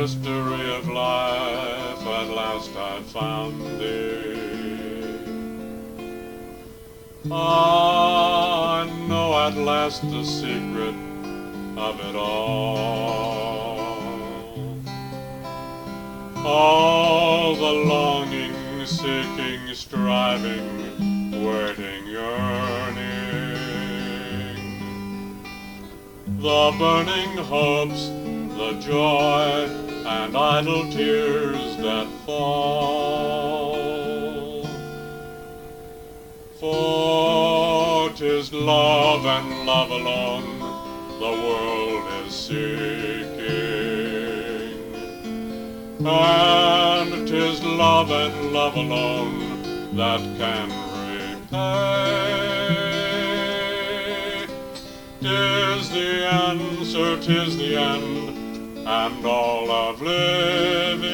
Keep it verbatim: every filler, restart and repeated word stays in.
mystery of life, at last I found thee. I know at last the secret of it all. All the longing, seeking, striving, waiting, yearning, the burning hopes, the joy, and idle tears that fall. For 'tis love and love alone the world is seeking, and 'tis love and love alone that can repay. 'Tis the answer, 'tis the end, and all of living.